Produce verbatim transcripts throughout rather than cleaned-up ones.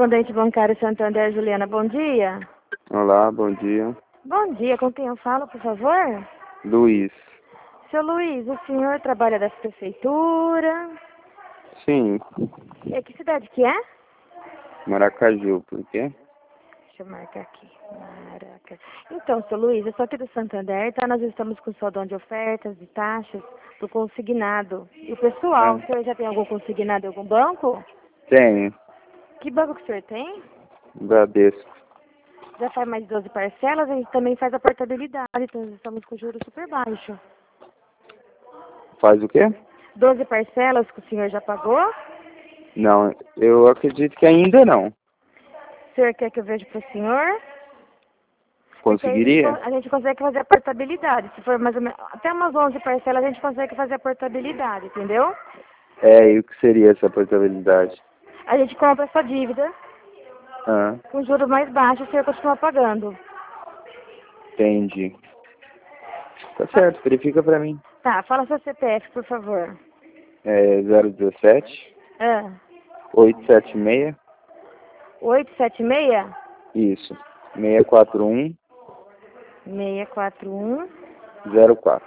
Correspondente bancário Santander, Juliana, bom dia. Olá, bom dia. Bom dia, com quem eu falo, por favor? Luiz. Seu Luiz, o senhor trabalha da prefeitura? Sim, E que cidade que é? Maracaju, por quê? Deixa eu marcar aqui. Maracaju. Então, seu Luiz, eu sou aqui do Santander, tá? Nós estamos com soldão de ofertas e taxas do consignado. E o pessoal, Ah, o senhor já tem algum consignado em algum banco? tenho, Que banco que o senhor tem? Bradesco. Já faz mais de doze parcelas, a gente também faz a portabilidade, então nós estamos com juros super baixos. Faz o quê? doze parcelas que o senhor já pagou? Não, eu acredito que ainda não. O senhor quer que eu veja para o senhor? Porque aí a gente, Conseguiria? a gente consegue fazer a portabilidade. Se for mais ou menos, até umas onze parcelas a gente consegue fazer a portabilidade, entendeu? É, e o que seria essa portabilidade? A gente compra essa dívida Ah, com juros mais baixos, o senhor continua pagando. entendi. Tá certo, verifica pra mim. Tá, fala seu C P F, por favor. É zero um sete, Ah, oito sete seis, oito sete seis, isso, seis quatro um, seis quatro um. zero quatro.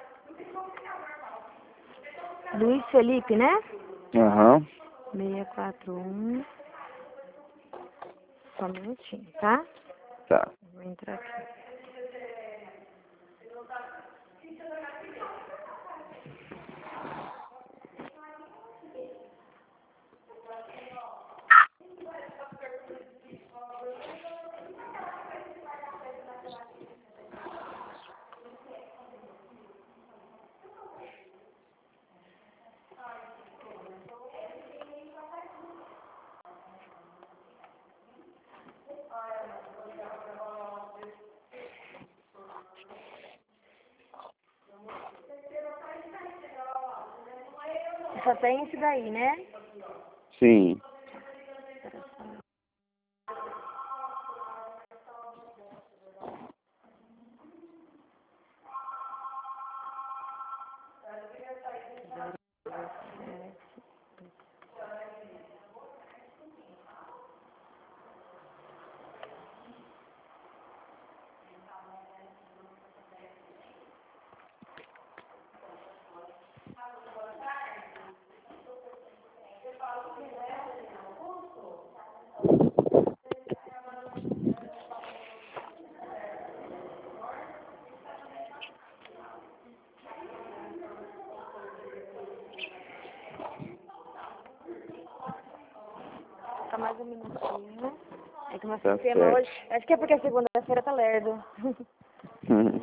Luiz Felipe, né? Aham, seis quatro um. Só um minutinho, tá? tá. Vou entrar aqui. Só tem esse daí, né? Sim. Fica mais um minutinho. É que o meu Tá sistema certo. hoje... Acho que é porque a segunda-feira tá lerdo. Uhum.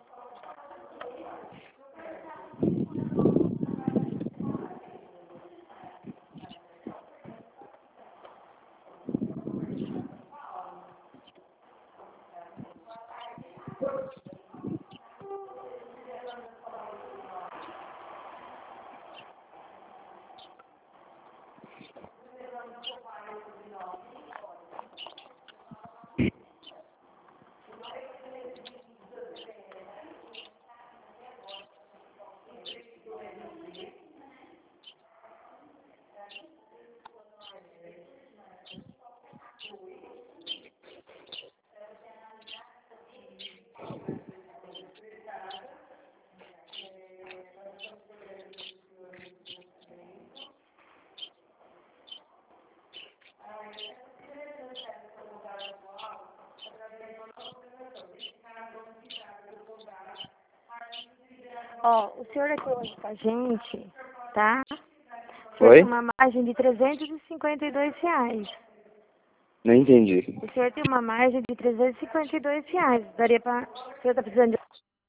Ó, o senhor aqui hoje com a gente, tá? O senhor Oi? tem uma margem de trezentos e cinquenta e dois reais. Não entendi. O senhor tem uma margem de trezentos e cinquenta e dois reais. Daria pra... O senhor tá precisando de...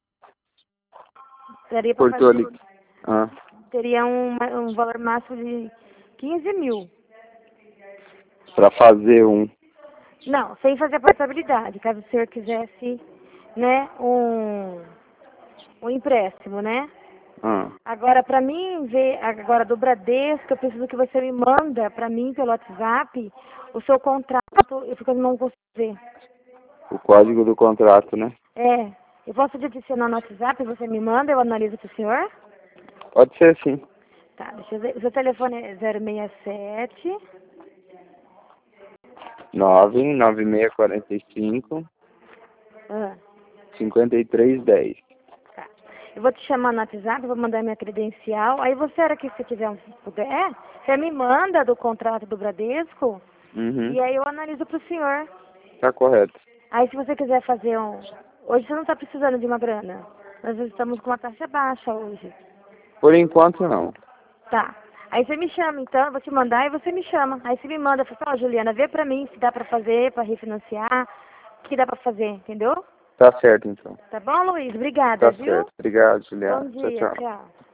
Daria pra Cortou ali. fazer... Ah, Teria um, um valor máximo de quinze mil. pra fazer um. Não, sem fazer a portabilidade. Caso o senhor quisesse, né, um, um empréstimo, né? Ah, Agora, para mim ver, agora do Bradesco, eu preciso que você me manda para mim pelo WhatsApp o seu contrato, porque eu não consigo ver. o código do contrato, né? É, eu posso te adicionar no WhatsApp, você me manda, eu analiso para o senhor? Pode ser sim. Tá, deixa eu ver. O seu telefone é zero seis sete, nove nove seis quatro cinco, Ah, cinquenta e três dez. tá. Eu vou te chamar no WhatsApp, vou mandar minha credencial. Aí você, era que se tiver um puder, você me manda do contrato do Bradesco Uhum. e aí eu analiso pro senhor. Tá correto. Aí se você quiser fazer um... Hoje você não está precisando de uma grana. Nós estamos com uma taxa baixa hoje. Por enquanto, não. Tá. Aí você me chama, então, eu vou te mandar e você me chama. Aí você me manda, fala assim, ó, Juliana, vê pra mim se dá pra fazer, pra refinanciar, o que dá pra fazer, entendeu? Tá certo, então. Tá bom, Luiz? Obrigada, Tá viu? certo. Obrigado, Juliana. Bom Tchau, dia, tchau. tchau.